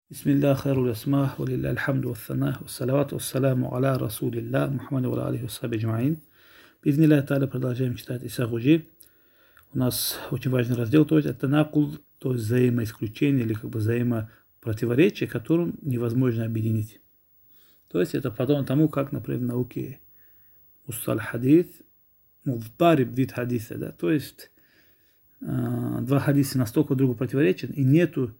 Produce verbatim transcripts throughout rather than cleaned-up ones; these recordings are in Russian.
Бисмилля хайрул асма, валилля алхамду вассана, вассалавату вассаламу аля расулилля, Мухаммаду ва алейхи вассаби аджмаин. Бизнилля та'аля продолжаем читать Исагуджи. У нас очень важный раздел, то есть это накул, то есть взаимоисключение или как бы взаимопротиворечие, которым невозможно объединить. То есть это подобно тому, как, например, в науке мусталь хадис, муфтариб вид хадиса, да, то есть э, два хадиса настолько друг другу противоречат, и нету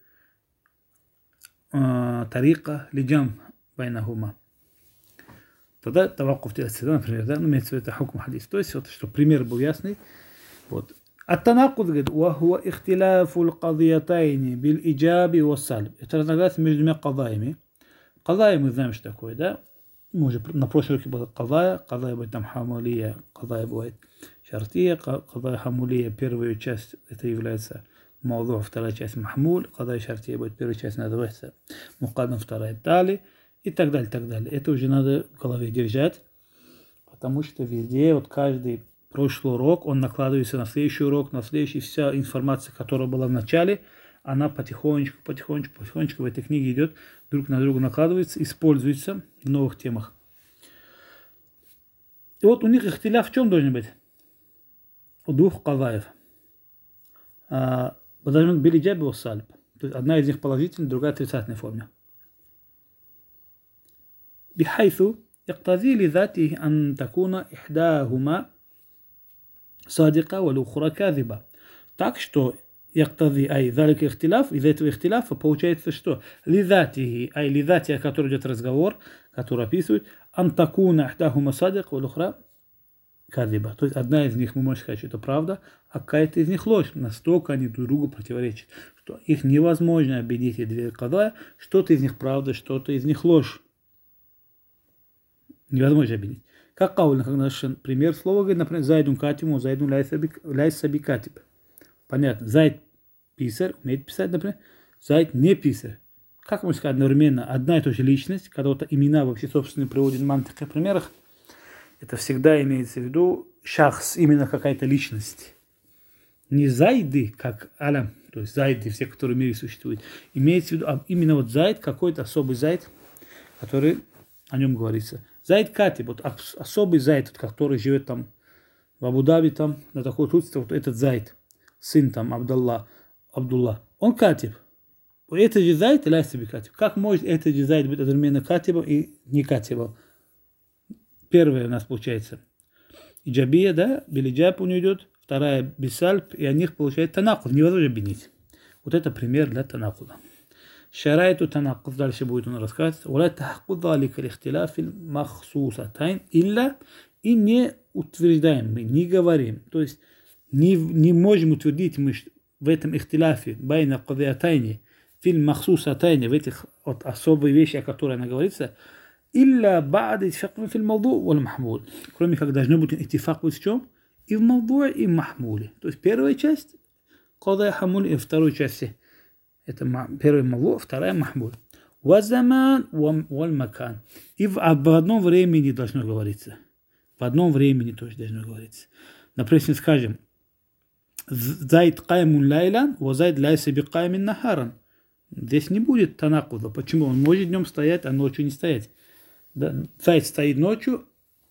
тарика лиджам байнахума. Тогда таваккуф делается, например, да, ну, имеется в виду это хукм хадис. То есть, вот, чтобы пример был ясный. Вот. Ат-танакуд, говорит, вахуа ихтиляфу л-кадиятайни бил-иджаби ва-сальб. Это разногласие между двумя кадаями. Кадая мы знаем, что такое, да? Мы уже на прошлой уроке было кадая. Кадая бывает там хамулия, кадая бывает шартия, кадая хамулия, первая часть, это является мавду, вторая часть махмуль, кадая шартия будет первая часть называется мукаддам, вторая тали и так далее, так далее. Это уже надо в голове держать, потому что везде, вот каждый прошлый урок, он накладывается на следующий урок, на следующий, вся информация, которая была в начале, она потихонечку, потихонечку, потихонечку в этой книге идет, друг на друга накладывается, используется в новых темах. И вот у них ихтиляф в чем должен быть? У двух кадаев. Должен быть билиджаби ва сальб. То есть одна из них положительная, другая отрицательной форме. Бихайсу يقتضي لذاته أن تكون إحداهما صادقة والأخرى كاذبة. Так что يقتضي أي ذلك اختلاف, из этого ихтиляфа получается что? لذاته, أي لذاته, о котором идет разговор, который описывает, أن تكون إحداهما صادقة والأخرى كاذبة. То есть одна из них, мы можем сказать, что это правда, а какая-то из них ложь. Настолько они друг другу противоречат, что их невозможно объединить эти две кадая. Что-то из них правда, что-то из них ложь. Невозможно объединить. Как кауль, как наш пример слова, говорит, например, зайдун катиму, зайдун ляйсаби катиб. Понятно. Зайд писарь, умеет писать, например. Зайд не писарь. Как можно сказать одновременно одна и та же личность, когда вот имена вообще собственно приводят в мантыке примерах, это всегда имеется в виду шахс, именно какая-то личность. Не зайды, как алям, то есть зайды, все, которые в мире существуют. Имеется в виду а именно вот зайд, какой-то особый зайд, который о нем говорится. Зайд Катиб, вот особый зайд, который живет там в Абу-Даби, там, на такой отсутствие, вот этот зайд, сын там Абдалла, Абдулла, он Катиб. Это же зайд или айсаби Катиб? Как может этот же зайд быть одновременно Катибом и не Катибом? Первое у нас получается иджабия, да, билиджаб у него идет, вторая бисальб, и о них получается танакуд, невозможно объединить. Вот это пример для танакуда. Шарайту танакуд, дальше будет он рассказывать. Уля тахакуд залика лихтиляфил махсусатайн илля, и не утверждаем мы, не говорим. То есть не, не можем утвердить мы в этом ихтиляфе байна кадиятайни фильм махсусатайни, в этих вот особые вещи, о которых она говорится, илля ба'да итфакна фил мавду валь махмул. Кроме как должно быть итифак в чем? И в мавду, и в махмуле. То есть первая часть кадая хамуль, и второй части это первый мавду, вторая махмуль. Вазаман валь макан. И в, об одном времени должно говориться. В одном времени тоже должно говориться. Например, скажем, зайд каймун лайлян, ва зайд ляйса би каймин нахаран. Здесь не будет танакуда. Почему? Он может днем стоять, а ночью не стоять. Да? Зайд стоит ночью,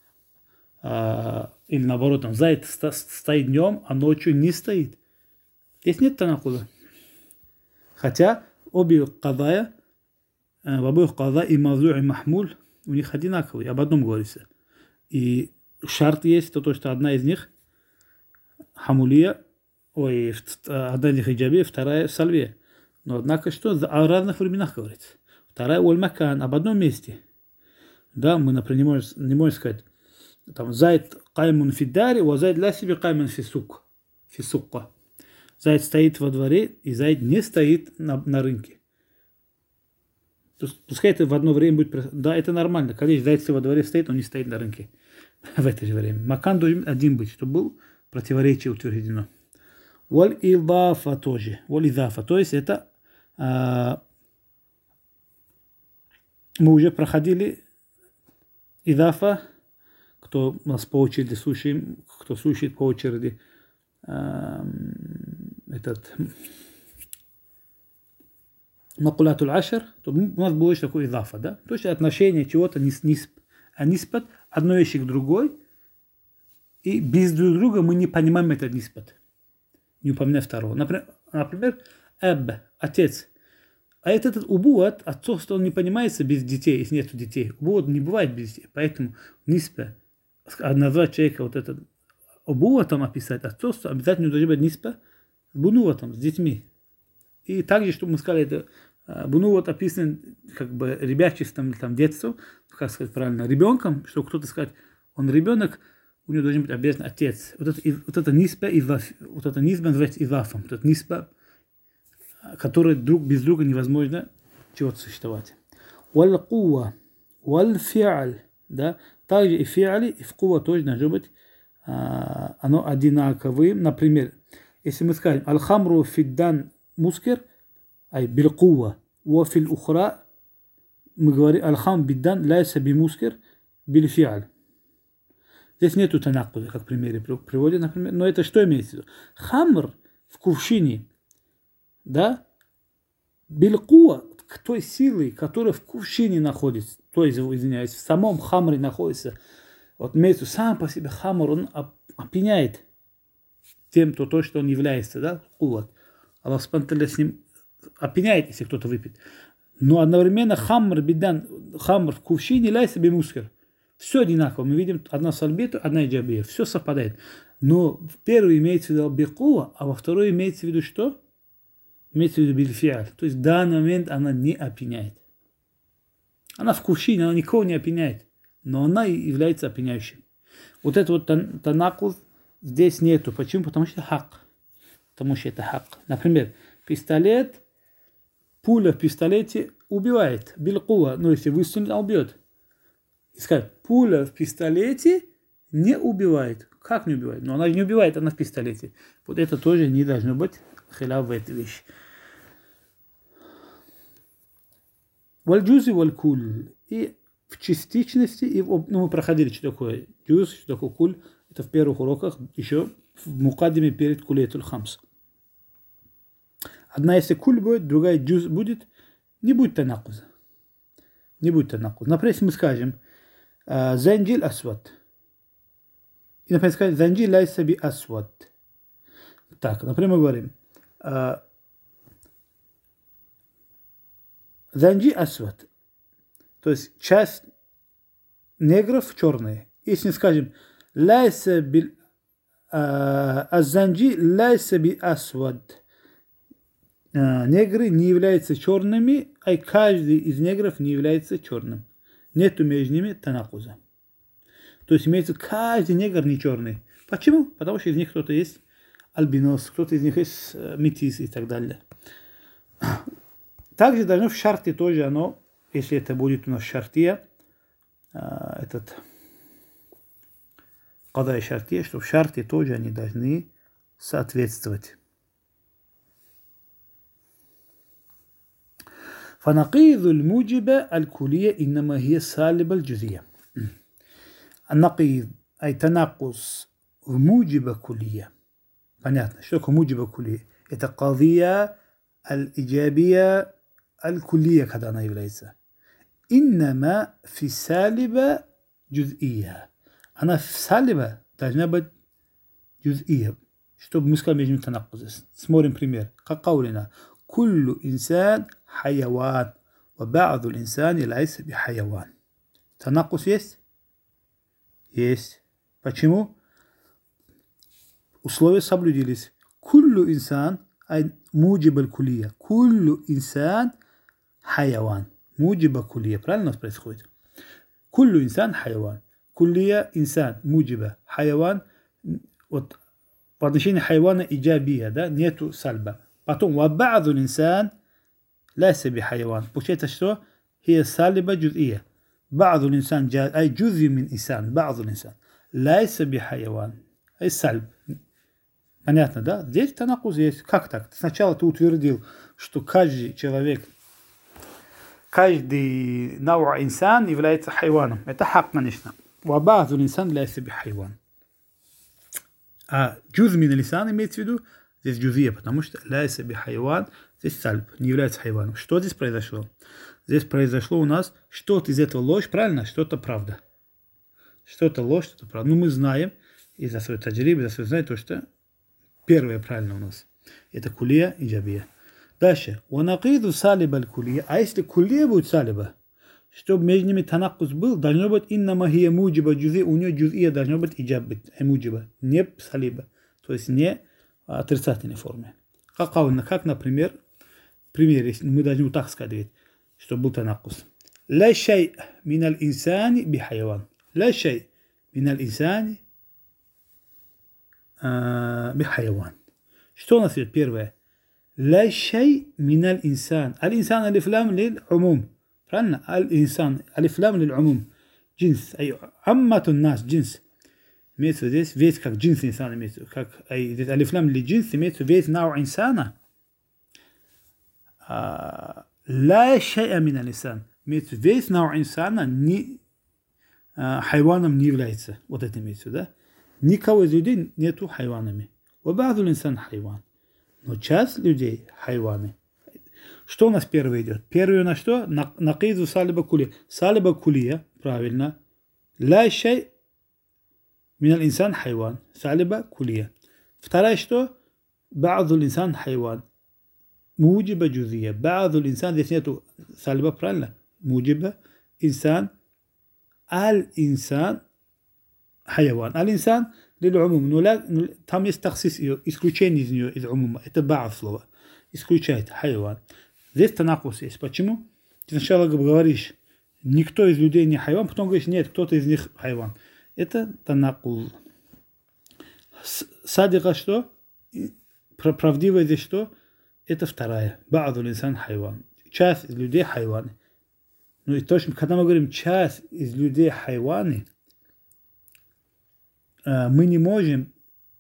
а, или наоборот, там, зайд стоит днем, а ночью не стоит. Здесь нет танакуда. Хотя обе кадая, в обоих кадая и мавду, и махмуль у них одинаковые, об одном говорится. И шарт есть, то, то что одна из них хамулия, ой, одна из них иджабия, вторая сальвия. Но однако что, о разных временах говорится. Вторая уль-макан, об одном месте. Да, мы, например, не можем, не можем сказать, там, зайд каймун фиддари, ва зайд ля себе каймун фисук, фисукка. Зайд стоит во дворе, и зайд не стоит на, на рынке. То есть, пускай это в одно время будет, да, это нормально. Конечно, зайд во дворе стоит, он не стоит на рынке в это же время. Макан должен один быть, чтобы был противоречие утверждено. Валь идафа тоже. Валь идафа, то есть это а, мы уже проходили идафа, кто нас по очереди слушает, кто слушает по очереди а, этот макулатуль ашр, то у нас было еще такое идафа, да? То есть отношение чего-то нис, нис, а ниспат одной вещи к другой, и без друг друга мы не понимаем этот ниспат, не упоминая второго. Например, например эб, отец. А этот, этот убуат, отцовство, он не понимается без детей, если нет детей. Убуат не бывает без детей. Поэтому ниспа, назвать человека вот этот убуатом описать отцовство, обязательно должен быть ниспа с бунуатом, с детьми. И также, чтобы мы сказали, это бунуат описан как бы ребячеством, там, детством, как сказать правильно, ребенком, что кто-то сказать, он ребенок, у него должен быть обязательно отец. Вот это, вот это ниспа, вот это ниспа называется изафом. Вот это ниспа, который друг без друга невозможно чего-то существовать. Валь кува, валь фиаль, да, также и фиали, и в кува тоже должно быть, а, оно одинаковым. Например, если мы скажем аль-хамру фиддан мускер, ай бил кува, ва фил ухра, мы говорим аль-хам биддан ляйса би мускер бил фиаль. Здесь нету танакуза, как в примере приводит, например. Но это что имеется в виду? Хамр в кувшине, да, билькуа, к той силой, которая в кувшине находится, то есть, извиняюсь, в самом хамре находится, вот имеется сам по себе хамр, он опьяняет тем, то, то, что он является, да, куват. Аллах спонтанно с ним опьяняет, если кто-то выпьет. Но одновременно хамр бидан, хамр в кувшине ляйся би мускер. Все одинаково. Мы видим одна сальбита, одна иджабия. Все совпадает. Но в первой имеется в виду бикува, а во второй имеется в виду что? Имеется в виду бильфиаль. То есть в данный момент она не опьяняет. Она в кувшине, она никого не опьяняет. Но она является опьяняющей. Вот это вот танакуз здесь нету. Почему? Потому что хак. Потому что это хак. Например, пистолет, пуля в пистолете убивает. Билькува. Но если выстрелит, она убьет. И сказать, пуля в пистолете не убивает. Как не убивает? Но она не убивает, она в пистолете. Вот это тоже не должно быть хиляф в этой вещи. Валь-джузи валь-куль. И в частичности, и в, ну, мы проходили, что такое джуз, что такое куль. Это в первых уроках, еще в мукаддиме перед кулейтуль хамс. Одна, если куль будет, другая джуз будет, не будет танакуза. Не будет танакуза. Например, если мы скажем, занджил асвад. И, например, сказать, занджил лайса би асвад. Так, например, мы говорим, занджи асвад. То есть часть негров черные. Если скажем, лайса би азанджи лайса би асвад. Негры не являются черными, а каждый из негров не является черным. Нету между ними танакуза. То есть имеется каждый негр не черный. Почему? Потому что из них кто-то есть альбинос, кто-то из них есть метис и так далее. Также должно в шарте тоже оно, если это будет у нас шартия, этот када и шартия, что в шарте тоже они должны соответствовать. فنقيض الموجبة الكلية إنما هي سالبة الجزئية. النقيض أي تناقص موجبة كلية. Понятно, что такое موجبة كلية? Это قضية الإيجابية الكلية, когда она является. إنما في سالبة جزئية. Она в салиба должна быть جزئية. Чтобы мы сказали между ними танаккуз. Смотрим пример. Как قولنا كل إنسان حيوان وبعض الإنسان ليس بحيوان. تناقص есть? Есть. Почему? Условия соблюдились. كل إنسان أي موجب الكلية. كل إنسان حيوان. موجب كلية. Правильно у нас происходит? كل إنسان حيوان. كلية إنسان موجبة. حيوان вот по отношению حيوانا إيجابية, да? Нету сальба. Потом وبعض الإنسان ليس بحيوان. Получается, что هي سالبة جزئية. بعض الإنسان جاء أي جزء من إنسان. بعض الإنسان ليس بحيوان. أي سلب. Понятно, да? Здесь танакуз есть. Как так? Сначала ты утвердил, что каждый человек, каждый науа инсан является хайваном. Это хак, конечно. وبعض الإنسان ليس بحيوان. А джуз мин лисан имеется в виду здесь джузия, потому что ляйса би хайван Здесь сальб, не является хайваном. Что здесь произошло? Здесь произошло у нас что-то из этого ложь, правильно? Что-то правда. Что-то ложь, что-то правда. Ну, мы знаем, из-за своей таджрибы, из-за своей знаем, то, что первое правильно у нас. Это кулия и джабия. Дальше. Ванакиду салиба кулия. А если кулия будет салиба, чтобы между ними танакус был, должно быть иннама хия муджиба джузи, у нее джузия должно быть иджаб быть, муджиба, не салиба. То есть не отрицательной форме. Как, как, например, пример, если мы должны вот так сказать, что был танакус. Ла шай минал инсани би хайван. Ла шай минал инсани би хайван. Что у нас идет первое? Ла шай минал инсан. Аль-инсан алифлам лил умум. правильно? Аль-инсан. Алифлам лил умум. Джинс. Амматун нас. Джинс. Имеется здесь весь как джинс инсана. Имеется как здесь алифлам лил джинс. Имеется весь нау инсана. Ла шай'a мин аль-инсан. Имеется весь нау инсана не хайваном не является. Вот это имеется, да? Никого из людей нету хайванами. Ваба'ду инсан хайван. Но часть людей хайваны. Что у нас первое идет? Первое у нас что? Накиду салиба кулия. Салиба кулия, правильно. Ла шай минал инсан хайван. Салиба кулия. Второе что? Ба'ду инсан хайван. Муджиба джузия. Ба'ду инсан, здесь нету салиба, правильно? Муджиба инсан. Аль-инсан хайван. Аль-инсан лил-умум. Но там есть таксис ее, исключение из нее, из умума. Это ба'д слово. Исключает хайван. Здесь танакус есть. Почему? Ты сначала говоришь, никто из людей не хайван, потом говоришь, нет, кто-то из них хайван. Это танакул. Садика что? Правдивое здесь что? Это вторая. Ба'ду инсан хайван. Часть из людей хайваны. Ну и точно, когда мы говорим часть из людей хайваны, мы не можем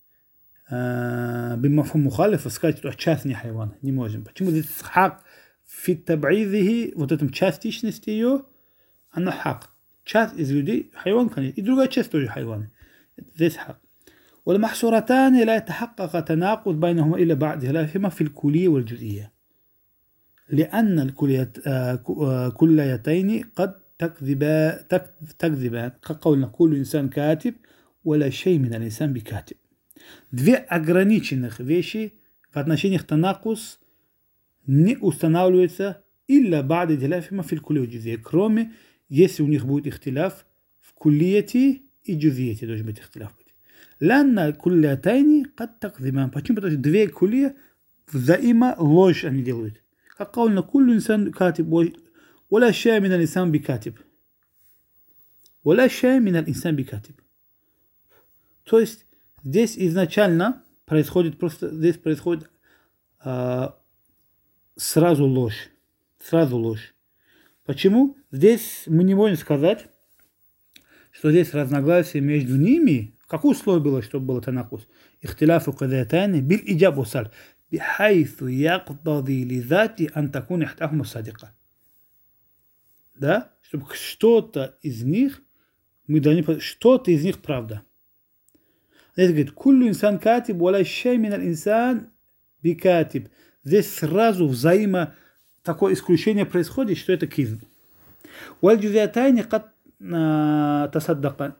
бимафхум мухалифа сказать, что часть не хайван. Не можем. Почему здесь хак фит таб'идихи, вот этом частичности ее, она хак. Часть из людей хайван, конечно, и другая часть тоже хайван. Здесь хак. والمحصورتان لا يتحقق تناقض بينهما إلا بعد خلافهما في الكلية والجزئية. لأن الكليتين قد تكذبان تكذبان كقولنا كل إنسان كاتب ولا شيء من الإنسان بكاتب. Две ограниченных вещи в отношениях танакус не устанавливаются إلا بعد خلافهما في الكلية والجزئية. Кроме, если у них будет ихтиляф в кулияти и джузияти, должен быть ихтиляф. لأن كليتين قد تكذبان. Почему? Потому что две кулия взаимо ложь они делают. Как قولنا كل إنسان كاتب ولا شيء من الإنسان بكاتب. ولا شيء من الإنسان بكاتب. То есть здесь изначально происходит просто здесь происходит а, сразу ложь, сразу ложь. Почему? Здесь мы не можем сказать, что здесь разногласие между ними. Какое условие было, чтобы было танакус? Ихтиляфу кадатани бил иджаб усаль. بحيث يقتضي لذاتي أن تكون إحداهما صادقة. Да? Чтобы что-то из них, мы должны, что-то из них правда. Здесь говорит, كل إنسان كاتب ولا شيء من الإنسان بكاتب. Здесь сразу взаимо такое исключение происходит, что это кизб. والجزئيتين قد تصدقا.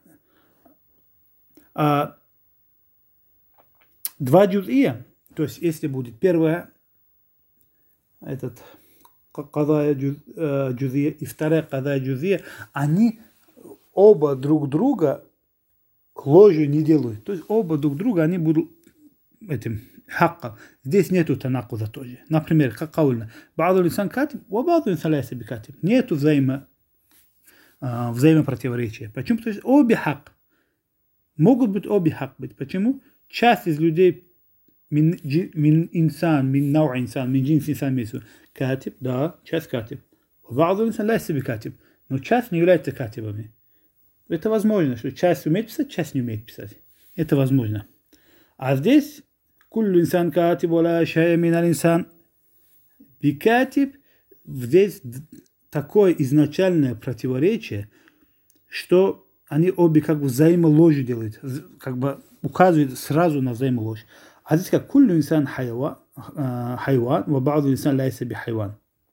Два джуз'ия. То есть, если будет первая, этот кадая джузия и вторая кадая джузия, они оба друг друга ложью не делают. То есть, оба друг друга, они будут этим хакком. Здесь нету танакуза тоже. Например, как каульна. Ба'ду инсан катиб, ва ба'ду инсан ляйса бикатиб. Нету взаимо, взаимопротиворечия. Почему? Потому что обе хак. Могут быть обе хак быть. Почему? Часть из людей من من إنسان من نوع إنسان من جنس إنسان مثل كاتب да часть катиб. وبعض الإنسان ليس بكاتب. Но часть не является катибами. Это возможно, что часть умеет писать, часть не умеет писать. Это возможно. А здесь كل إنسان كاتب ولا شيء من الإنسان بكاتب. Здесь такое изначальное противоречие, что они обе как бы взаимоложь делают, как бы указывают сразу на взаимоложь. А здесь как куллю инсан хайван, хайван, ва ба'ду инсан лайса би хайван.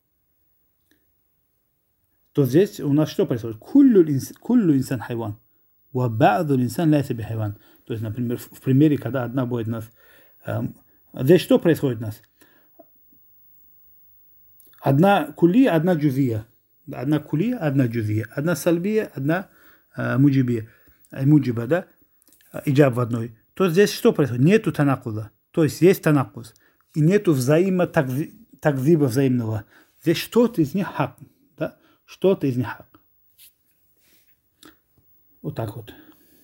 То здесь у нас что происходит? Куллю инсан хайван, ва ба'ду инсан лайса би хайван. То есть, например, в примере, когда одна будет у нас... Эм, здесь что происходит у нас? Одна кули, одна джузия. Одна кули, одна джузия. Одна сальбия, одна э, муджибия. Э, муджиба, да? Иджаб в одной. То здесь что происходит? Нету танакуза. То есть есть танакуз. И нету взаимо-такзиба взаимного. Здесь что-то из них хак. Да? Что-то из них хак. Вот так вот.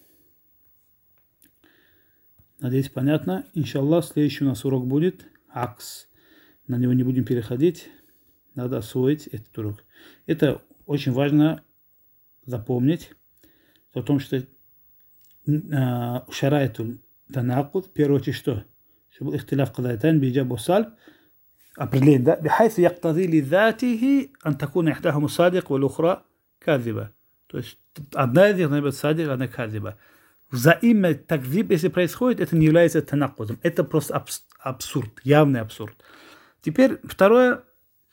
Надеюсь, понятно. Иншаллах, следующий у нас урок будет акс. На него не будем переходить. Надо освоить этот урок. Это очень важно запомнить. О том, что шарайтуль танакуд, в первую очередь, что? Чтобы ихтиляф кадайтайн биджаб усаль. Определение, да? Бихайсу яктази ли затихи ан такуна ихтахуму садик, вал ухра казиба. То есть одна из них должна быть садик, одна казиба. Взаимный такзиб, если происходит, это не является танакудом. Это просто абс- абсурд, явный абсурд. Теперь второе.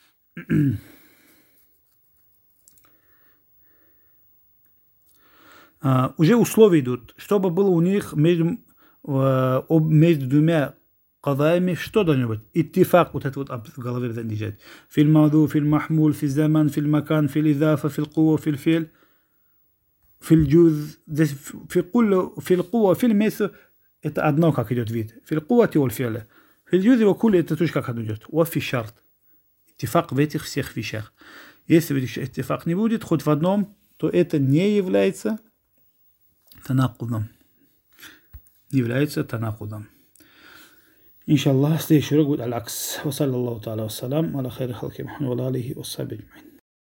uh, уже условия идут, чтобы было у них между, uh, между двумя кадаями, что должно быть? Иттифак, вот это вот в голове держать. Филь маду, филь махмул, филь заман, филь макан, филь изафа, филь кува, филь филь. في الجزء في كل في القوة في المثل это одно как идет вид في القوة والفعل في الجزء وكل это тоже как идет وفي الشرط اتفاق в этих всех вещах. Если اتفاق не будет хоть в одном, то это не является танакудом. Не является танакудом. Иншаллах, следующий урок будет аль-акс. Ва саллаллаху та'аля ва салам аля хайри халки Мухаммад ва алихи ва сахбихи.